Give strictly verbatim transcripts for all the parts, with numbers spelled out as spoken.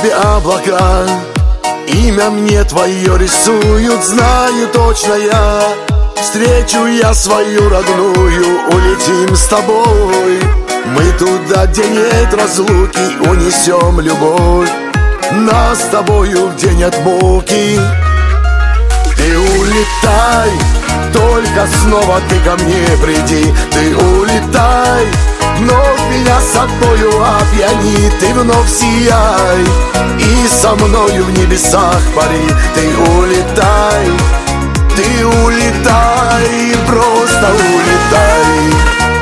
небе облака, имя мне твое рисуют, знаю точно я. Встречу я свою родную, улетим с тобой. Мы туда, где нет разлуки, унесем любовь. Нас с тобою, где нет муки. Ты улетай, только снова ты ко мне приди. Ты улетай, вновь меня с собою опьяни. Ты вновь сияй и со мною в небесах пари. Ты улетай, ты улетай, просто улетай.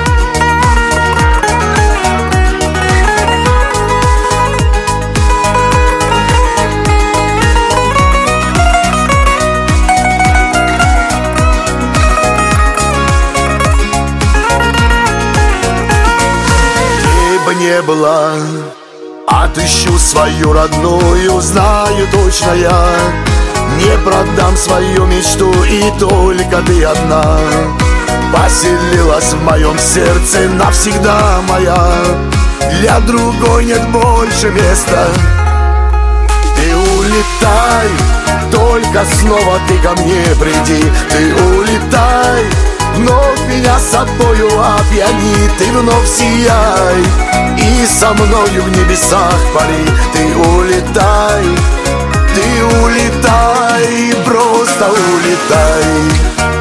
Не была, отыщу свою родную, знаю точно я. Не продам свою мечту, и только ты одна поселилась в моем сердце, навсегда моя. Для другой нет больше места. Ты улетай, только снова ты ко мне приди. Ты улетай, вновь меня с собою опьяни. Ты вновь сияй и со мною в небесах пари. Ты улетай, ты улетай, просто улетай.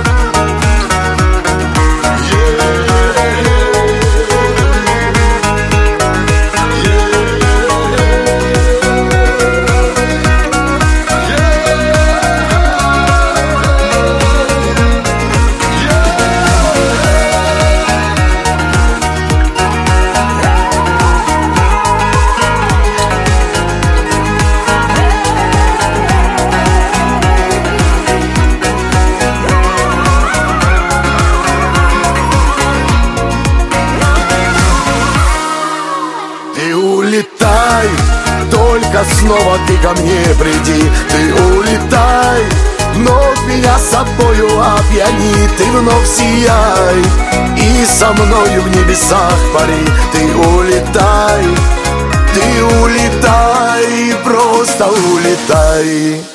Улетай, только снова ты ко мне приди. Ты улетай, вновь меня с собою опьяни. Ты вновь сияй и со мною в небесах пари. Ты улетай, ты улетай, просто улетай.